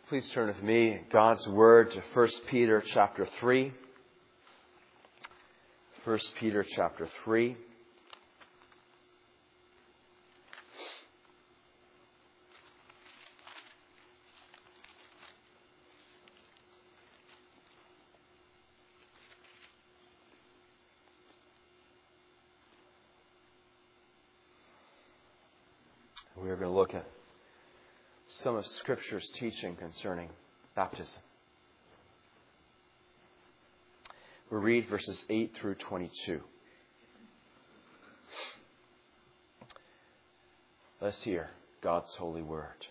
Please turn with me, God's Word, to 1 Peter chapter 3. 1 Peter chapter 3. We are going to look at some of Scripture's teaching concerning baptism. We'll read verses 8 through 22. Let's hear God's holy word.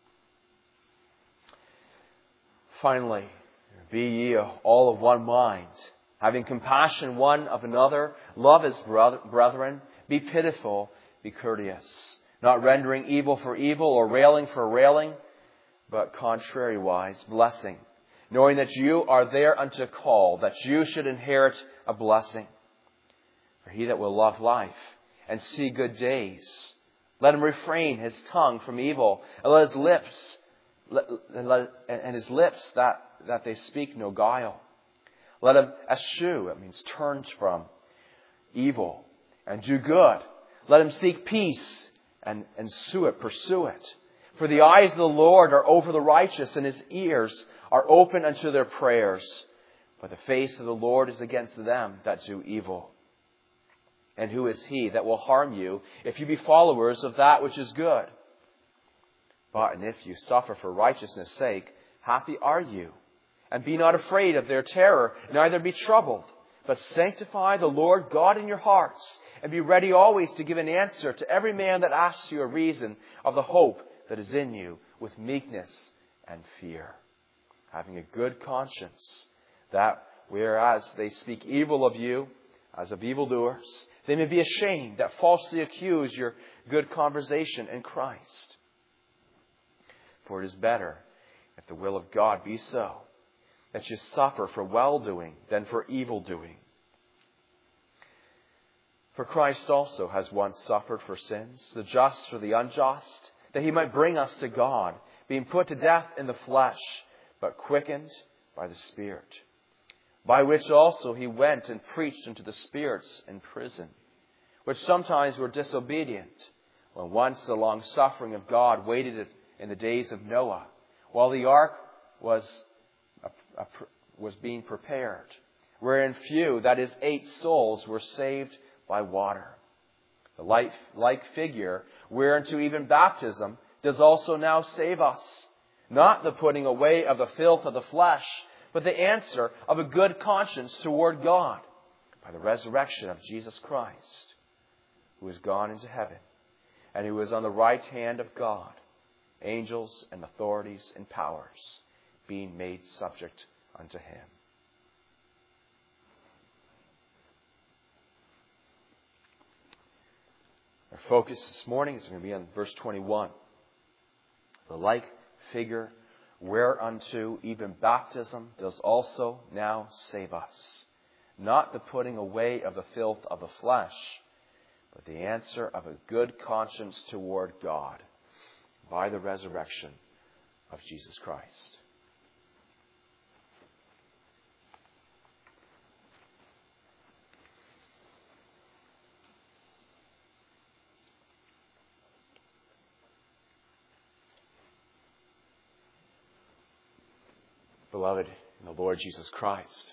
Finally, be ye all of one mind, having compassion one of another, love as brethren, be pitiful, be courteous, not rendering evil for evil or railing for railing, but contrariwise blessing, knowing that you are thereunto called, that you should inherit a blessing. For he that will love life and see good days, let him refrain his tongue from evil, and let his lips that they speak no guile. Let him eschew, it means turn from evil, and do good. Let him seek peace and pursue it. For the eyes of the Lord are over the righteous, and his ears are open unto their prayers. But the face of the Lord is against them that do evil. And who is he that will harm you, if you be followers of that which is good? But and if you suffer for righteousness' sake, happy are you. And be not afraid of their terror, neither be troubled. But sanctify the Lord God in your hearts, and be ready always to give an answer to every man that asks you a reason of the hope that is in you, with meekness and fear, having a good conscience, that whereas they speak evil of you, as of evildoers, they may be ashamed that falsely accuse your good conversation in Christ. For it is better, if the will of God be so, that you suffer for well-doing than for evil-doing. For Christ also has once suffered for sins, the just for the unjust, that he might bring us to God, being put to death in the flesh, but quickened by the Spirit. By which also he went and preached unto the spirits in prison, which sometimes were disobedient, when once the long suffering of God waited in the days of Noah, while the ark was being prepared, wherein few, that is 8 souls, were saved by water. The like figure, whereunto even baptism does also now save us, not the putting away of the filth of the flesh, but the answer of a good conscience toward God, by the resurrection of Jesus Christ, who is gone into heaven, and who is on the right hand of God, angels and authorities and powers being made subject unto him. Our focus this morning is going to be on verse 21. The like figure, whereunto even baptism does also now save us, not the putting away of the filth of the flesh, but the answer of a good conscience toward God, by the resurrection of Jesus Christ. Beloved in the Lord Jesus Christ,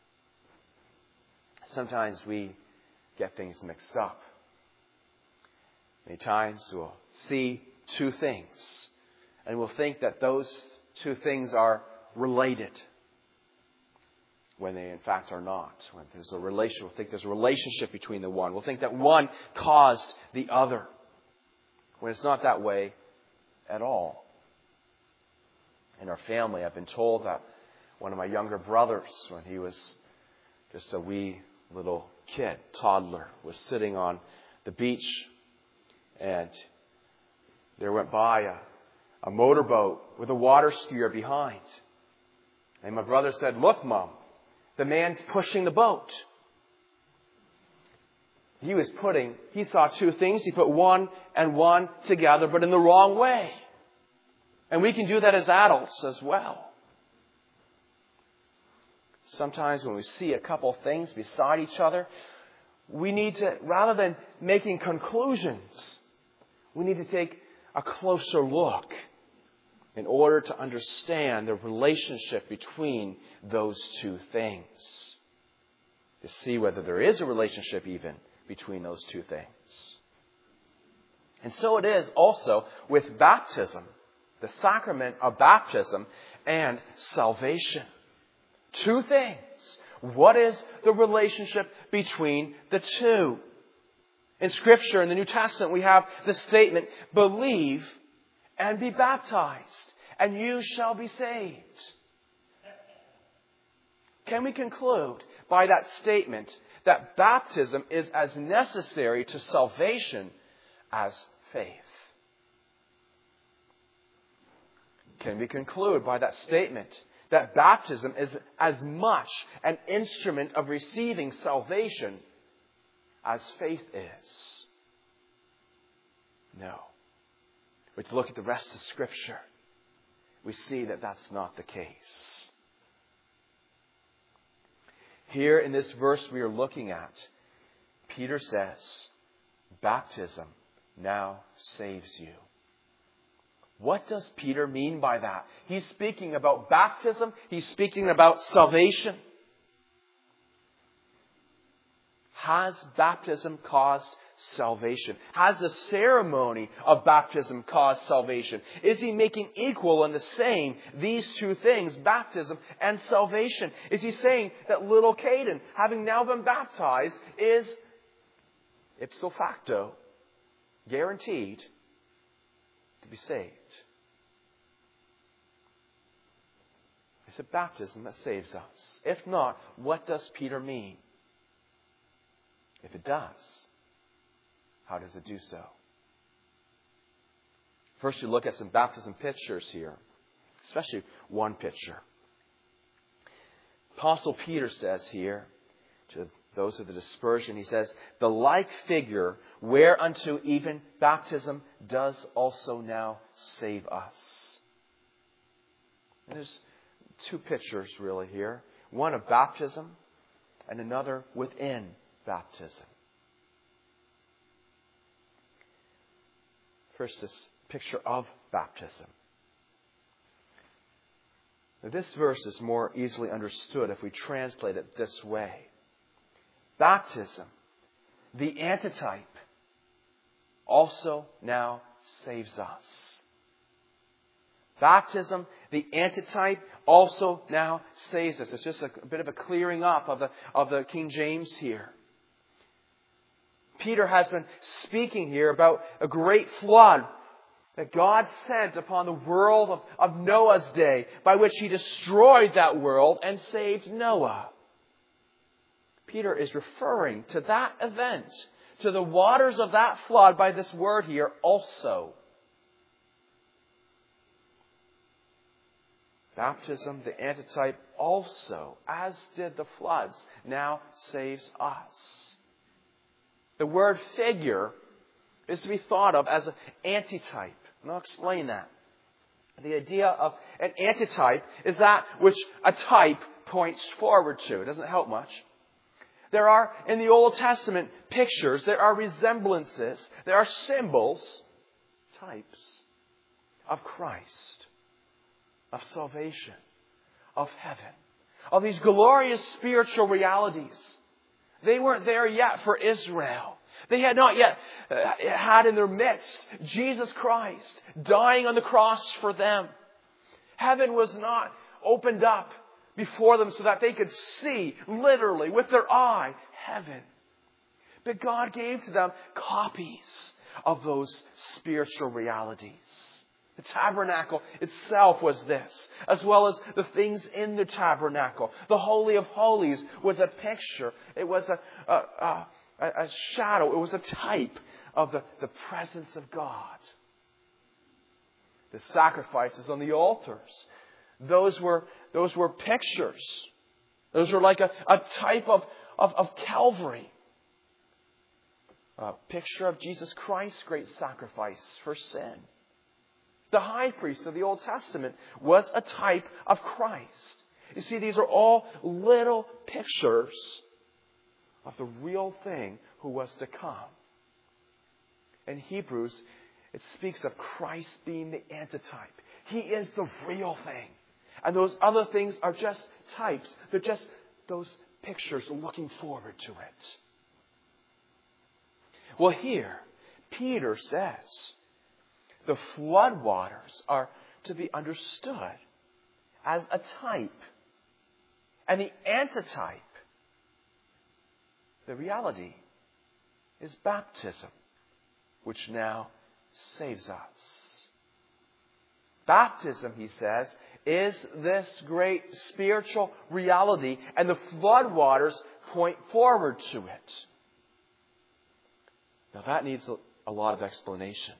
sometimes we get things mixed up. Many times we'll see 2 things, and we'll think that those 2 things are related, when they in fact are not. When there's a relation, we'll think there's a relationship between the one. We'll think that one caused the other, when it's not that way at all. In our family, I've been told that one of my younger brothers, when he was just a wee little kid, toddler, was sitting on the beach, and there went by a motorboat with a water skier behind. And my brother said, "Look, Mom, the man's pushing the boat." He saw 2 things. He put one and one together, but in the wrong way. And we can do that as adults as well. Sometimes when we see a couple things beside each other, we need to, rather than making conclusions, we need to take a closer look in order to understand the relationship between those two things. To see whether there is a relationship even between those two things. And so it is also with baptism, the sacrament of baptism and salvation. Two things. What is the relationship between the two? In Scripture, in the New Testament, we have the statement, believe and be baptized, and you shall be saved. Can we conclude by that statement that baptism is as necessary to salvation as faith? Can we conclude by that statement that baptism is as much an instrument of receiving salvation as faith is? No. But to look at the rest of Scripture, we see that that's not the case. Here in this verse we are looking at, Peter says, baptism now saves you. What does Peter mean by that? He's speaking about baptism. He's speaking about salvation. Has baptism caused salvation? Has the ceremony of baptism caused salvation? Is he making equal and the same these two things, baptism and salvation? Is he saying that little Caden, having now been baptized, is ipso facto guaranteed to be saved? It's a baptism that saves us. If not, what does Peter mean? If it does, how does it do so? First, you look at some baptism pictures here, especially one picture. Apostle Peter says here, to those of the dispersion, he says, the like figure whereunto even baptism does also now save us. And there's two pictures really here. One of baptism and another within baptism. First, this picture of baptism. Now, this verse is more easily understood if we translate it this way. Baptism, the antitype, also now saves us. Baptism, the antitype, also now saves us. It's just a bit of a clearing up of the King James here. Peter has been speaking here about a great flood that God sent upon the world of Noah's day, by which He destroyed that world and saved Noah. Peter is referring to that event, to the waters of that flood by this word here, also. Baptism, the antitype, also, as did the floods, now saves us. The word figure is to be thought of as an antitype. And I'll explain that. The idea of an antitype is that which a type points forward to. It doesn't help much. There are, in the Old Testament, pictures, there are resemblances, there are symbols, types of Christ, of salvation, of heaven, of these glorious spiritual realities. They weren't there yet for Israel. They had not yet had in their midst Jesus Christ dying on the cross for them. Heaven was not opened up before them so that they could see, literally, with their eye, heaven. But God gave to them copies of those spiritual realities. The tabernacle itself was this, as well as the things in the tabernacle. The Holy of Holies was a picture. It was a shadow. It was a type of the presence of God. The sacrifices on the altars, those were pictures. Those were like a type of Calvary. A picture of Jesus Christ's great sacrifice for sin. The high priest of the Old Testament was a type of Christ. You see, these are all little pictures of the real thing who was to come. In Hebrews, it speaks of Christ being the antitype. He is the real thing. And those other things are just types. They're just those pictures looking forward to it. Well, here, Peter says the floodwaters are to be understood as a type. And the antitype, the reality, is baptism, which now saves us. Baptism, he says, is this great spiritual reality, and the floodwaters point forward to it. Now that needs a lot of explanation.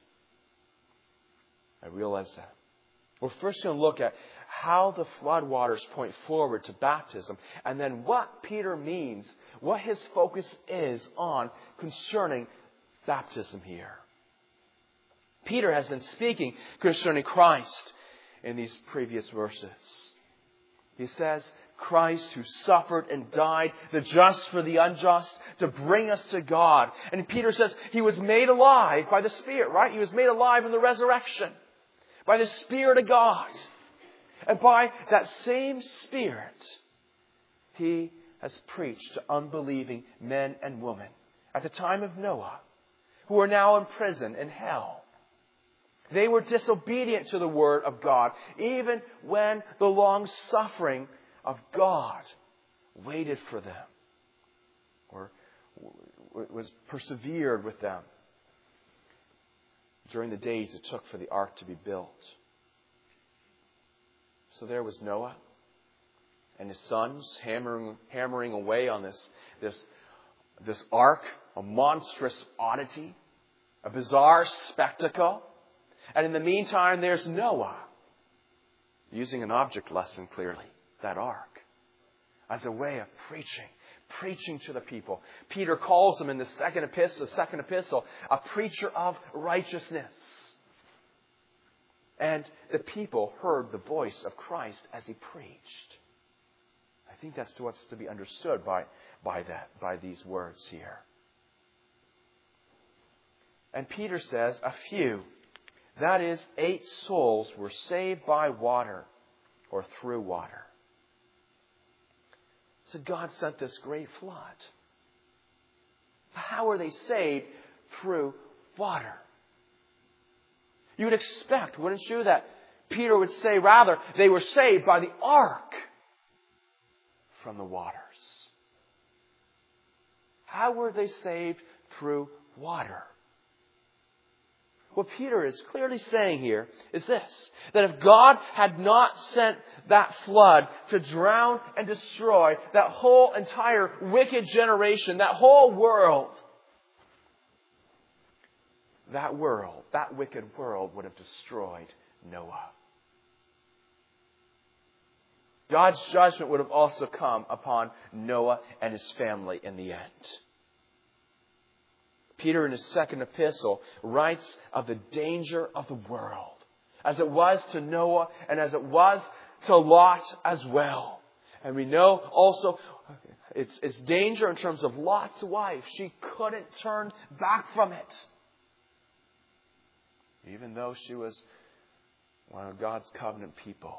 I realize that. We're first going to look at how the floodwaters point forward to baptism, and then what Peter means, what his focus is on concerning baptism here. Peter has been speaking concerning Christ in these previous verses. He says, Christ who suffered and died, the just for the unjust, to bring us to God. And Peter says he was made alive by the Spirit, right? He was made alive in the resurrection by the Spirit of God. And by that same Spirit, he has preached to unbelieving men and women at the time of Noah, who are now in prison in hell. They were disobedient to the Word of God, even when the long suffering of God waited for them, or was persevered with them during the days it took for the ark to be built. So there was Noah and his sons hammering away on this ark, a monstrous oddity, a bizarre spectacle. And in the meantime, there's Noah using an object lesson clearly, that ark, as a way of preaching to the people. Peter calls him in the second epistle, a preacher of righteousness. And the people heard the voice of Christ as he preached. I think that's what's to be understood by these words here. And Peter says a few, that is 8 souls, were saved by water or through water. So God sent this great flood. How are they saved? Through water. You would expect, wouldn't you, that Peter would say rather they were saved by the ark from the waters. How were they saved? Through water. What Peter is clearly saying here is this, that if God had not sent that flood to drown and destroy that whole entire wicked generation, that whole world, that wicked world would have destroyed Noah. God's judgment would have also come upon Noah and his family in the end. Peter in his second epistle writes of the danger of the world, as it was to Noah and as it was to Lot as well. And we know also it's danger in terms of Lot's wife. She couldn't turn back from it. Even though she was one of God's covenant people,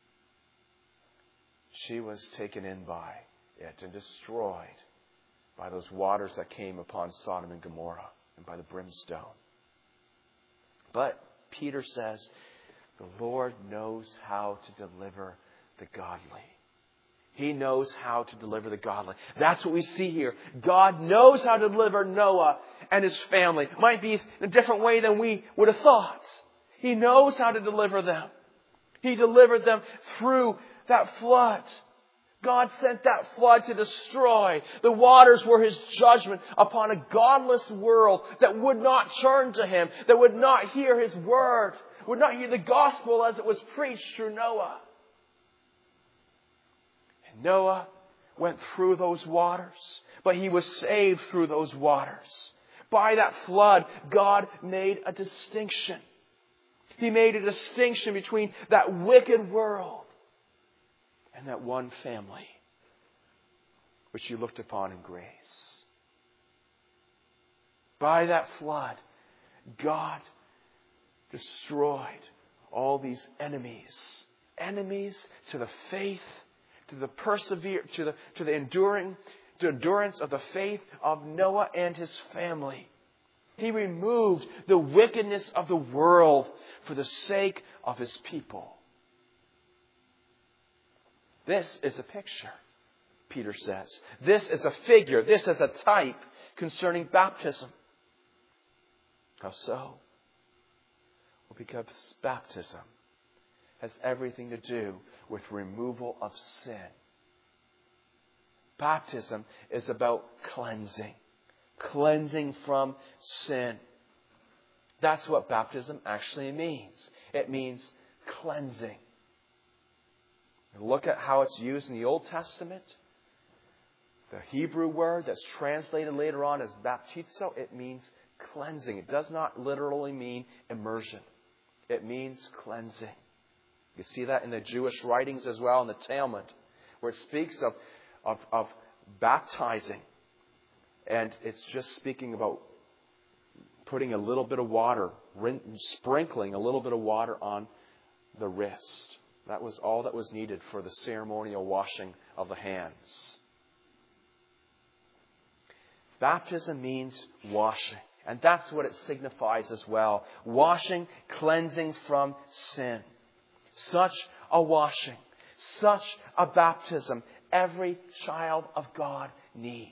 she was taken in by it and destroyed by those waters that came upon Sodom and Gomorrah and by the brimstone. But Peter says, the Lord knows how to deliver the godly. He knows how to deliver the godly. That's what we see here. God knows how to deliver Noah and his family. It might be in a different way than we would have thought. He knows how to deliver them. He delivered them through that flood. God sent that flood to destroy. The waters were His judgment upon a godless world that would not turn to Him, that would not hear His word, would not hear the gospel as it was preached through Noah. And Noah went through those waters, but he was saved through those waters. By that flood, God made a distinction. He made a distinction between that wicked world and that one family which He looked upon in grace. By that flood, God destroyed all these enemies. Enemies to the faith, to the endurance of the faith of Noah and his family. He removed the wickedness of the world for the sake of His people. This is a picture, Peter says. This is a figure. This is a type concerning baptism. How so? Well, because baptism has everything to do with removal of sin. Baptism is about cleansing. Cleansing from sin. That's what baptism actually means. It means cleansing. Look at how it's used in the Old Testament. The Hebrew word that's translated later on as baptizo, it means cleansing. It does not literally mean immersion. It means cleansing. You see that in the Jewish writings as well, in the Talmud, where it speaks of baptizing. And it's just speaking about putting a little bit of water, sprinkling a little bit of water on the wrist. That was all that was needed for the ceremonial washing of the hands. Baptism means washing. And that's what it signifies as well. Washing, cleansing from sin. Such a washing, such a baptism, every child of God needs.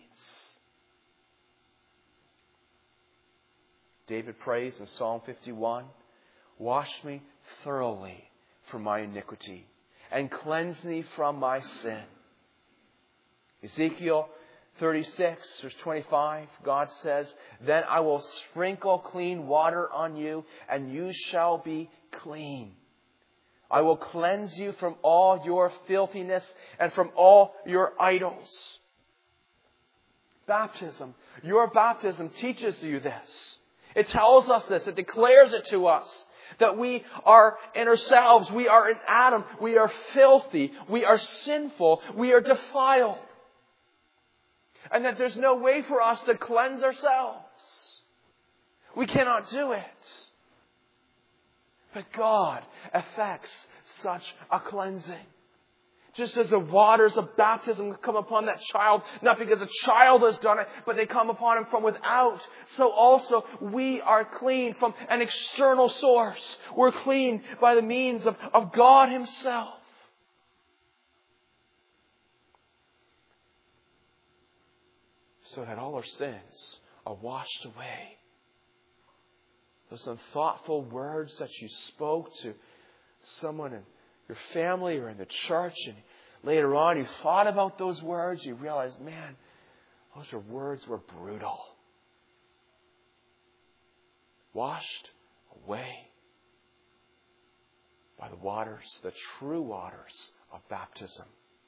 David prays in Psalm 51, "Wash me thoroughly from my iniquity and cleanse me from my sin." Ezekiel 36, verse 25, God says, "Then I will sprinkle clean water on you, and you shall be clean. I will cleanse you from all your filthiness and from all your idols." Baptism, your baptism teaches you this. It tells us this. It declares it to us. That we are in ourselves. We are in Adam. We are filthy. We are sinful. We are defiled. And that there's no way for us to cleanse ourselves. We cannot do it. But God effects such a cleansing. Just as the waters of baptism come upon that child, not because a child has done it, but they come upon him from without. So also we are clean from an external source. We're clean by the means of God Himself. So that all our sins are washed away. Those unthoughtful words that you spoke to someone in your family or in the church, and later on you thought about those words, you realized, man, those words were brutal. Washed away by the waters, the true waters of baptism.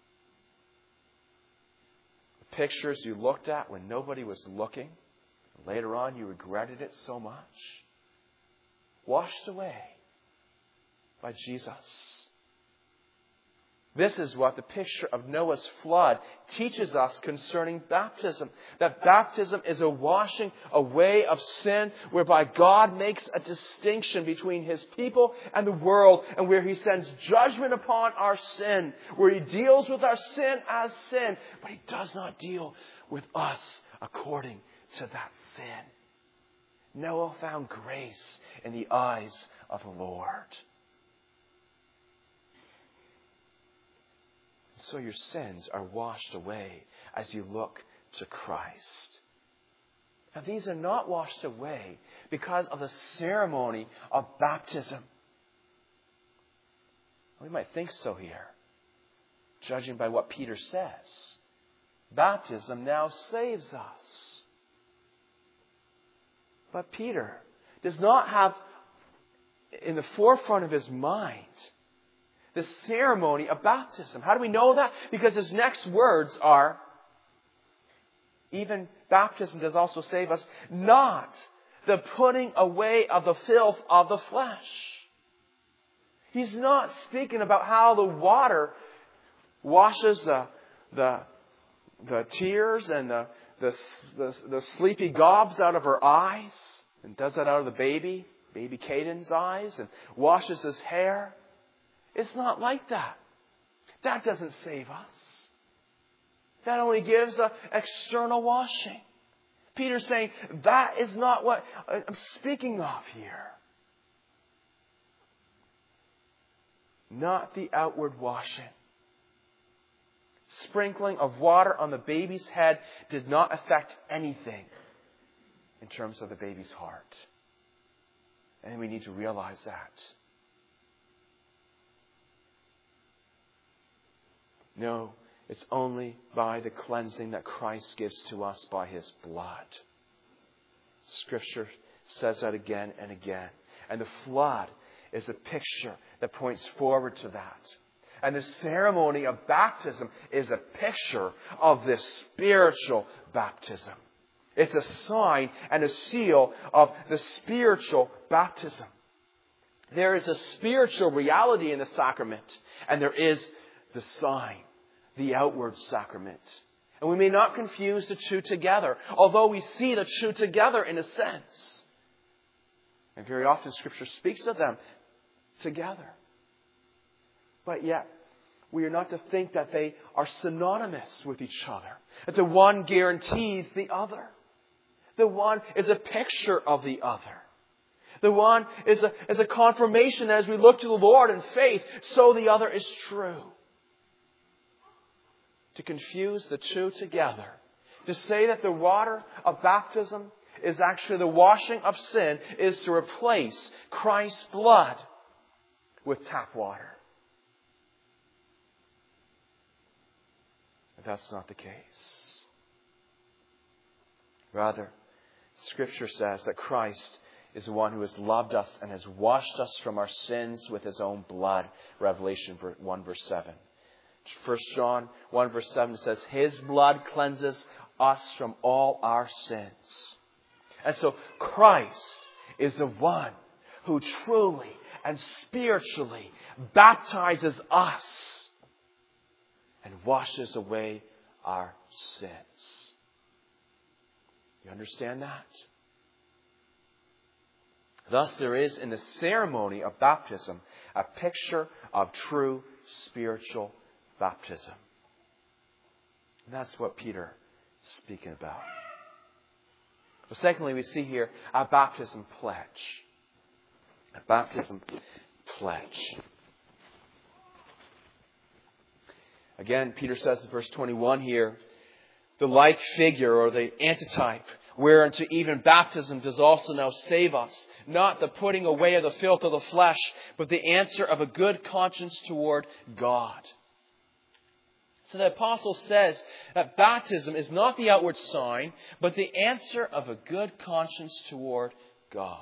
The pictures you looked at when nobody was looking, later on you regretted it so much. Washed away by Jesus. This is what the picture of Noah's flood teaches us concerning baptism. That baptism is a washing away of sin whereby God makes a distinction between His people and the world, and where He sends judgment upon our sin, where He deals with our sin as sin, but He does not deal with us according to that sin. Noah found grace in the eyes of the Lord. So your sins are washed away as you look to Christ. Now these are not washed away because of the ceremony of baptism. We might think so here, judging by what Peter says. Baptism now saves us. But Peter does not have in the forefront of his mind the ceremony of baptism. How do we know that? Because his next words are, even baptism does also save us, not the putting away of the filth of the flesh. He's not speaking about how the water washes the tears and the sleepy gobs out of her eyes, and does that out of the baby Caden's eyes, and washes his hair. It's not like that. That doesn't save us. That only gives an external washing. Peter's saying, that is not what I'm speaking of here. Not the outward washing. Sprinkling of water on the baby's head did not affect anything in terms of the baby's heart. And we need to realize that. No, it's only by the cleansing that Christ gives to us by His blood. Scripture says that again and again. And the flood is a picture that points forward to that. And the ceremony of baptism is a picture of this spiritual baptism. It's a sign and a seal of the spiritual baptism. There is a spiritual reality in the sacrament, and there is the sign, the outward sacrament. And we may not confuse the two together, although we see the two together in a sense. And very often Scripture speaks of them together. But yet, we are not to think that they are synonymous with each other. That the one guarantees the other. The one is a picture of the other. The one is a confirmation that as we look to the Lord in faith, so the other is true. To confuse the two together, to say that the water of baptism is actually the washing of sin, is to replace Christ's blood with tap water. But that's not the case. Rather, Scripture says that Christ is the one who has loved us and has washed us from our sins with His own blood. Revelation 1 verse 7. 1 John 1 verse 7 says, His blood cleanses us from all our sins. And so Christ is the one who truly and spiritually baptizes us and washes away our sins. You understand that? Thus there is in the ceremony of baptism a picture of true spiritual baptism. And that's what Peter is speaking about. But secondly, we see here a baptism pledge. A baptism pledge. Again, Peter says in verse 21 here, the like figure or the antitype, whereunto even baptism does also now save us, not the putting away of the filth of the flesh, but the answer of a good conscience toward God. So the apostle says that baptism is not the outward sign, but the answer of a good conscience toward God.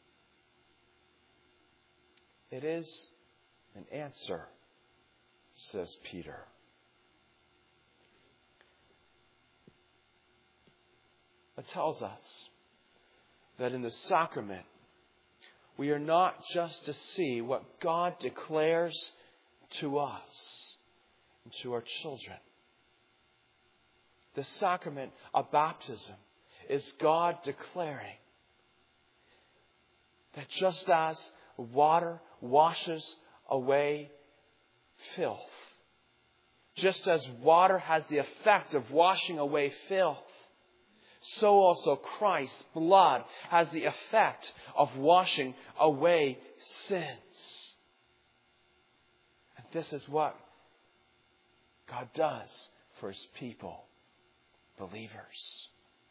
It is an answer, says Peter. It tells us that in the sacrament, we are not just to see what God declares to us and to our children. The sacrament of baptism is God declaring that just as water washes away filth, just as water has the effect of washing away filth, so also Christ's blood has the effect of washing away sins. And this is what God does for His people, believers.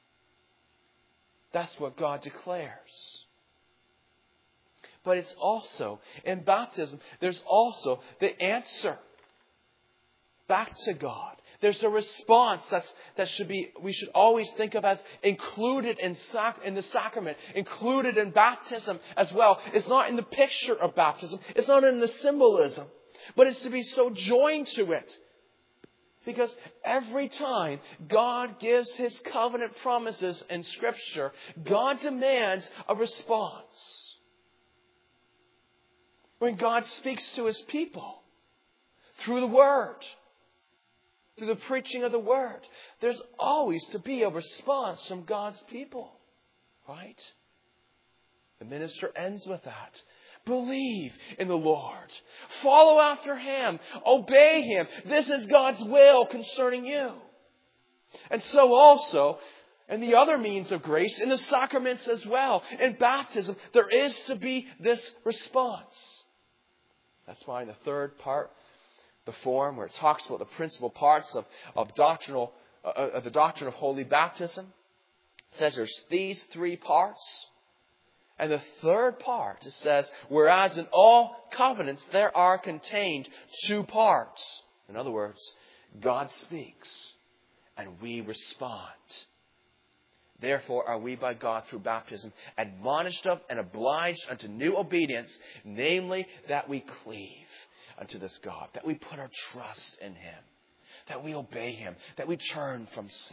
That's what God declares. But it's also, in baptism, there's also the answer back to God. There's a response we should always think of as included in the sacrament, included in baptism as well. It's not in the picture of baptism. It's not in the symbolism. But it's to be so joined to it. Because every time God gives His covenant promises in Scripture, God demands a response. When God speaks to His people through the Word, through the preaching of the Word, there's always to be a response from God's people. Right? The minister ends with that. Believe in the Lord. Follow after Him. Obey Him. This is God's will concerning you. And so also, in the other means of grace, in the sacraments as well, in baptism, there is to be this response. That's why in the third part, the form where it talks about the principal parts of the doctrine of holy baptism, it says there's these three parts. And the third part, it says, whereas in all covenants there are contained two parts. In other words, God speaks and we respond. Therefore are we by God through baptism admonished of and obliged unto new obedience, namely that we cleave unto this God, that we put our trust in Him, that we obey Him, that we turn from sin.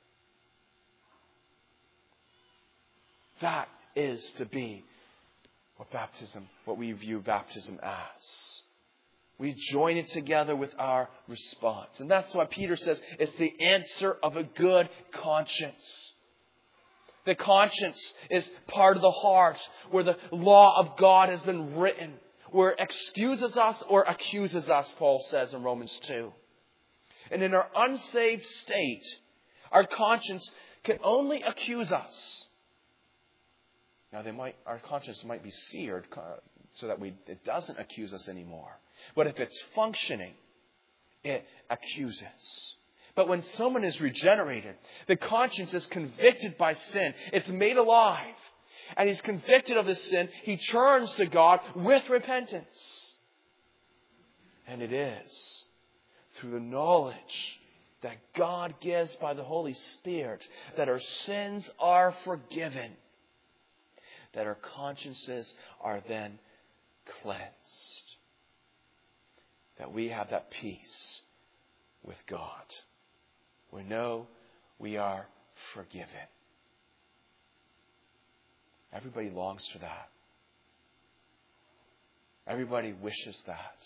That is to be what we view baptism as. We join it together with our response. And that's why Peter says it's the answer of a good conscience. The conscience is part of the heart where the law of God has been written, where it excuses us or accuses us, Paul says in Romans 2. And in our unsaved state, our conscience can only accuse us. Now, our conscience might be seared so that it doesn't accuse us anymore. But if it's functioning, it accuses. But when someone is regenerated, the conscience is convicted by sin. It's made alive. And he's convicted of this sin. He turns to God with repentance. And it is through the knowledge that God gives by the Holy Spirit that our sins are forgiven, that our consciences are then cleansed. That we have that peace with God. We know we are forgiven. Everybody longs for that. Everybody wishes that.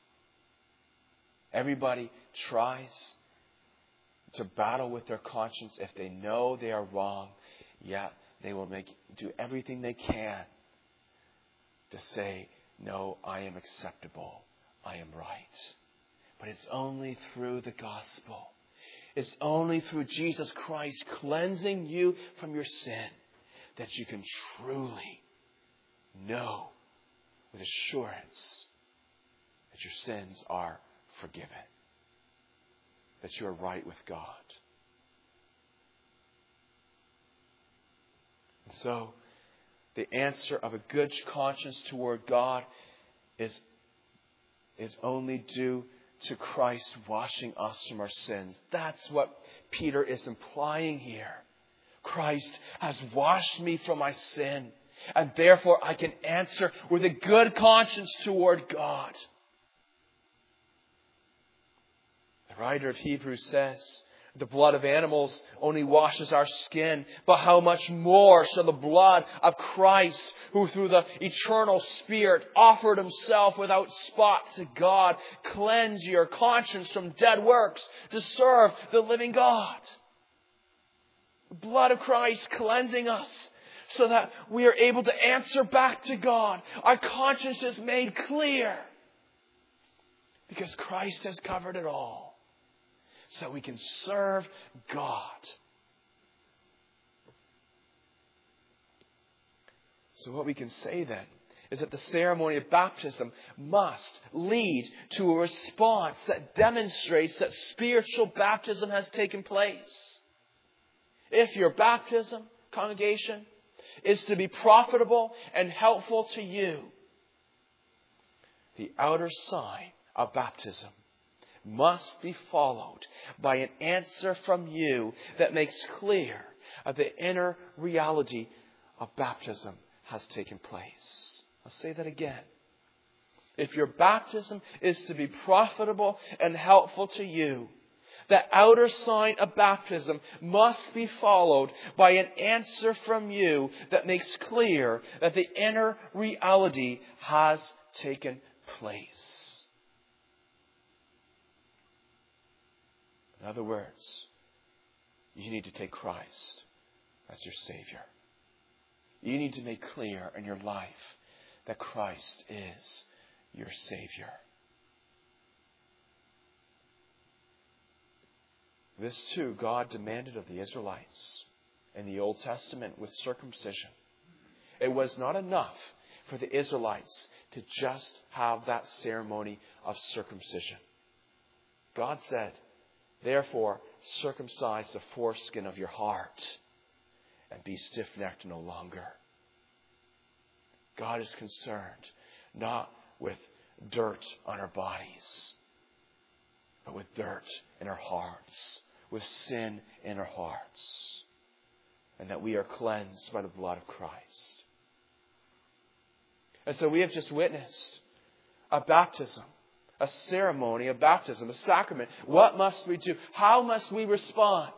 Everybody tries to battle with their conscience if they know they are wrong, yet they will do everything they can to say, no, I am acceptable. I am right. But it's only through the gospel. It's only through Jesus Christ cleansing you from your sin that you can truly know with assurance that your sins are forgiven. That you are right with God. And so, the answer of a good conscience toward God is only due to Christ washing us from our sins. That's what Peter is implying here. Christ has washed me from my sin, and therefore I can answer with a good conscience toward God. The writer of Hebrews says, the blood of animals only washes our skin, but how much more shall the blood of Christ, who through the eternal Spirit offered Himself without spot to God, cleanse your conscience from dead works to serve the living God. The blood of Christ cleansing us so that we are able to answer back to God. Our conscience is made clear because Christ has covered it all. So we can serve God. So what we can say then is that the ceremony of baptism must lead to a response that demonstrates that spiritual baptism has taken place. If your baptism, congregation, is to be profitable and helpful to you, the outer sign of baptism must be followed by an answer from you that makes clear that the inner reality of baptism has taken place. I'll say that again. If your baptism is to be profitable and helpful to you, the outer sign of baptism must be followed by an answer from you that makes clear that the inner reality has taken place. In other words, you need to take Christ as your Savior. You need to make clear in your life that Christ is your Savior. This too God demanded of the Israelites in the Old Testament with circumcision. It was not enough for the Israelites to just have that ceremony of circumcision. God said, therefore, circumcise the foreskin of your heart and be stiff-necked no longer. God is concerned not with dirt on our bodies, but with dirt in our hearts, with sin in our hearts, and that we are cleansed by the blood of Christ. And so we have just witnessed a baptism, a ceremony, a baptism, a sacrament. What must we do? How must we respond?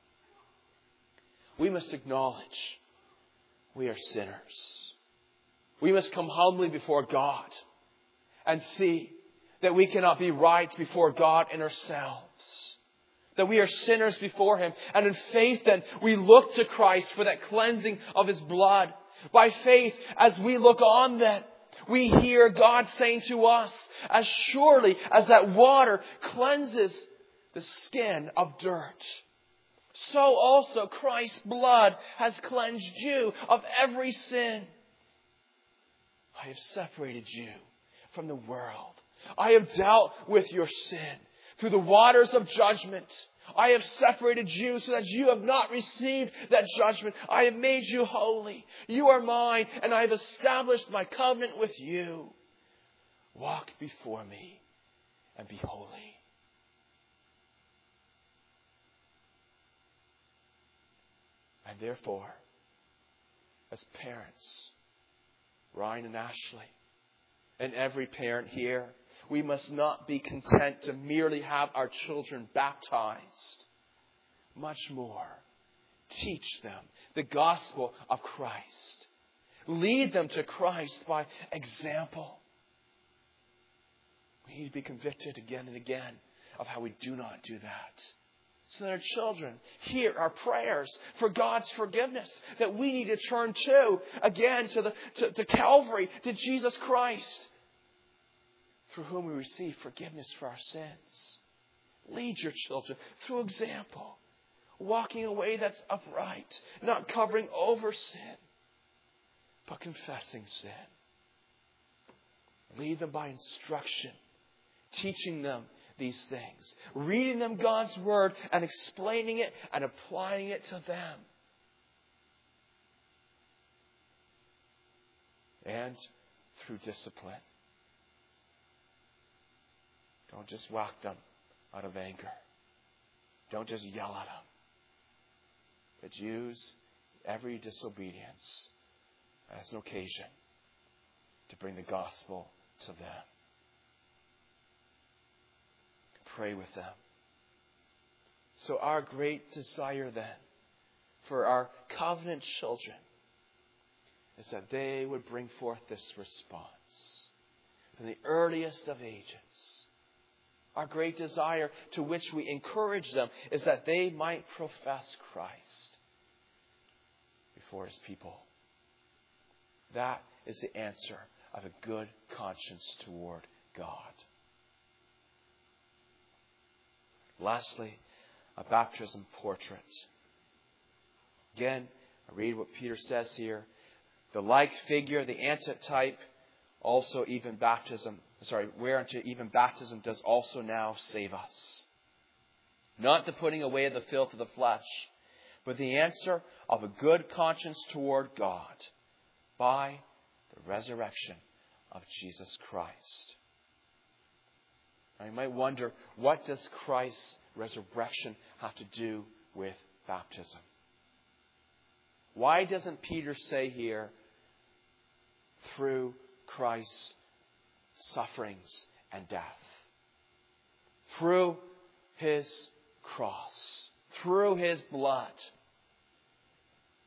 We must acknowledge we are sinners. We must come humbly before God and see that we cannot be right before God in ourselves. That we are sinners before Him. And in faith then, we look to Christ for that cleansing of His blood. By faith, as we look on then, we hear God saying to us, as surely as that water cleanses the skin of dirt, so also Christ's blood has cleansed you of every sin. I have separated you from the world. I have dealt with your sin through the waters of judgment. I have separated you so that you have not received that judgment. I have made you holy. You are mine, and I have established my covenant with you. Walk before me and be holy. And therefore, as parents, Ryan and Ashley, and every parent here, we must not be content to merely have our children baptized. Much more, teach them the gospel of Christ. Lead them to Christ by example. We need to be convicted again and again of how we do not do that. So that our children hear our prayers for God's forgiveness, that we need to turn to, again, to Calvary, to Jesus Christ, through whom we receive forgiveness for our sins. Lead your children through example, walking a way that's upright, not covering over sin, but confessing sin. Lead them by instruction, teaching them these things, reading them God's Word and explaining it and applying it to them. And through discipline. Don't just whack them out of anger. Don't just yell at them. But use every disobedience as an occasion to bring the gospel to them. Pray with them. So our great desire then for our covenant children is that they would bring forth this response from the earliest of ages. Our great desire to which we encourage them is that they might profess Christ before His people. That is the answer of a good conscience toward God. Lastly, a baptism portrait. Again, I read what Peter says here. The like figure, the antitype, also even baptism, whereunto even baptism does also now save us. Not the putting away of the filth of the flesh, but the answer of a good conscience toward God by the resurrection of Jesus Christ. Now you might wonder, what does Christ's resurrection have to do with baptism? Why doesn't Peter say here, through Christ's sufferings and death, through His cross, through His blood?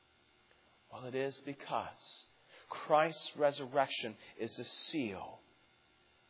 Well, it is because Christ's resurrection is the seal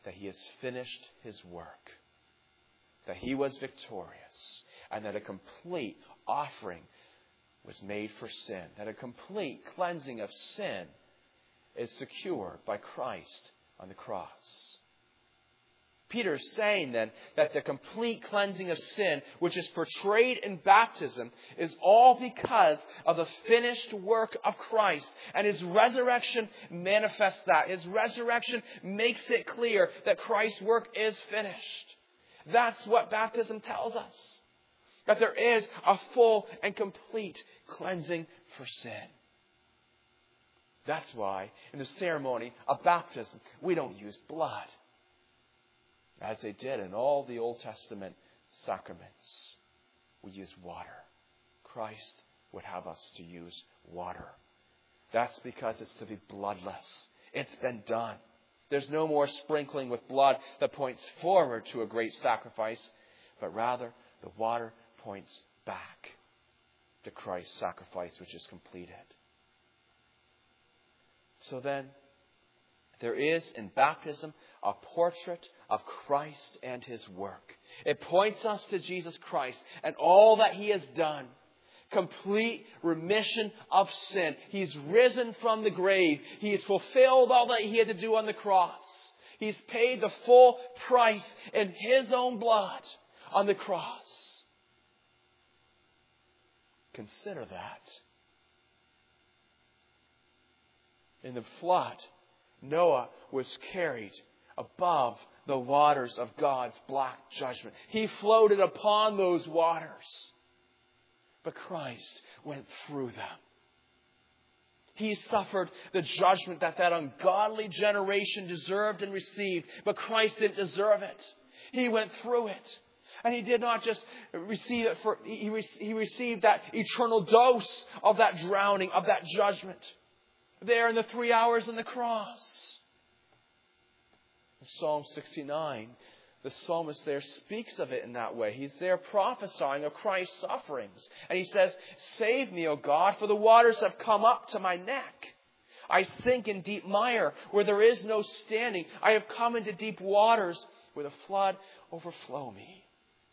that He has finished His work, that He was victorious, and that a complete offering was made for sin, that a complete cleansing of sin is secured by Christ on the cross. Peter is saying then that the complete cleansing of sin, which is portrayed in baptism, is all because of the finished work of Christ. And His resurrection manifests that. His resurrection makes it clear that Christ's work is finished. That's what baptism tells us. That there is a full and complete cleansing for sin. That's why in the ceremony of baptism, we don't use blood, as they did in all the Old Testament sacraments. We use water. Christ would have us to use water. That's because it's to be bloodless. It's been done. There's no more sprinkling with blood that points forward to a great sacrifice, but rather the water points back to Christ's sacrifice, which is completed. So then, there is in baptism a portrait of Christ and His work. It points us to Jesus Christ and all that He has done. Complete remission of sin. He's risen from the grave. He has fulfilled all that He had to do on the cross. He's paid the full price in His own blood on the cross. Consider that. In the flood, Noah was carried above the waters of God's black judgment. He floated upon those waters. But Christ went through them. He suffered the judgment that ungodly generation deserved and received. But Christ didn't deserve it. He went through it. And He did not just receive it He received that eternal dose of that drowning, of that judgment. There in the 3 hours on the cross. In Psalm 69, the psalmist there speaks of it in that way. He's there prophesying of Christ's sufferings. And he says, "Save me, O God, for the waters have come up to my neck. I sink in deep mire where there is no standing. I have come into deep waters where the flood overflow me."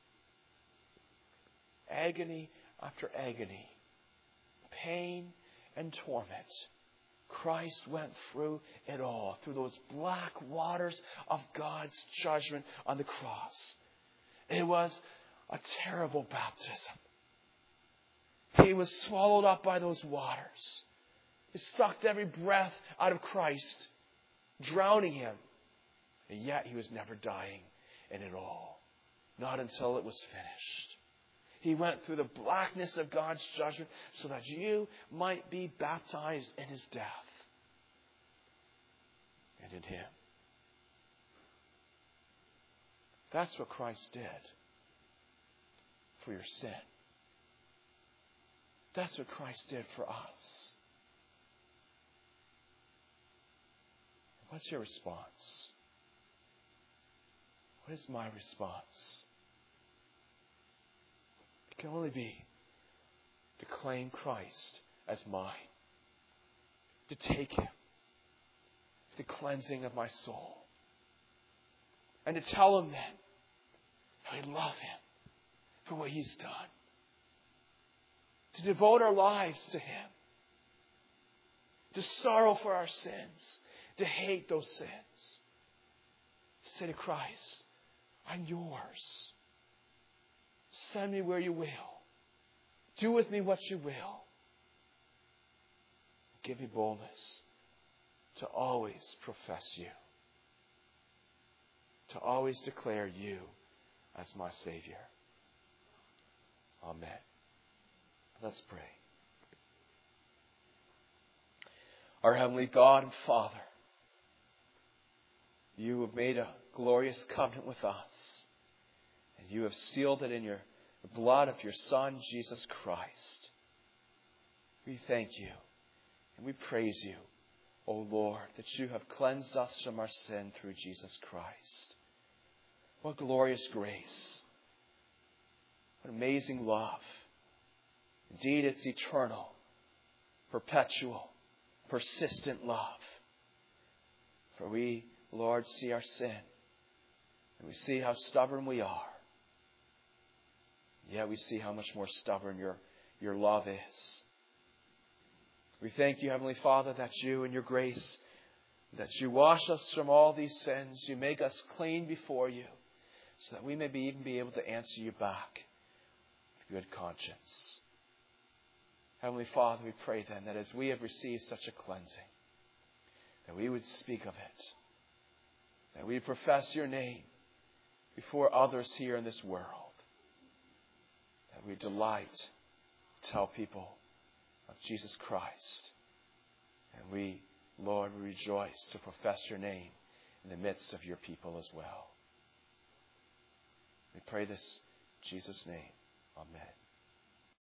Agony after agony, pain and torment. Christ went through it all, through those black waters of God's judgment on the cross. It was a terrible baptism. He was swallowed up by those waters. It sucked every breath out of Christ, drowning Him. And yet He was never dying in it all. Not until it was finished. He went through the blackness of God's judgment so that you might be baptized in His death and in Him. That's what Christ did for your sin. That's what Christ did for us. What's your response? What is my response? It can only be to claim Christ as mine, to take Him, the cleansing of my soul, and to tell Him then how we love Him for what He's done, to devote our lives to Him, to sorrow for our sins, to hate those sins, to say to Christ, "I'm yours. Send me where you will. Do with me what you will. Give me boldness to always profess you. To always declare you as my Savior." Amen. Let's pray. Our Heavenly God and Father, You have made a glorious covenant with us. And You have sealed it in the blood of Your Son, Jesus Christ. We thank You and we praise You, O Lord, that You have cleansed us from our sin through Jesus Christ. What glorious grace. What amazing love. Indeed, it's eternal, perpetual, persistent love. For we, Lord, see our sin And we see how stubborn we are. Yet we see how much more stubborn your love is. We thank you, Heavenly Father, that you in your grace, that you wash us from all these sins. You make us clean before you so that we may even be able to answer you back with good conscience. Heavenly Father, we pray then that as we have received such a cleansing, that we would speak of it, that we profess your name before others here in this world, that we delight to tell people of Jesus Christ. And we, Lord, we rejoice to profess your name in the midst of your people as well. We pray this in Jesus' name. Amen.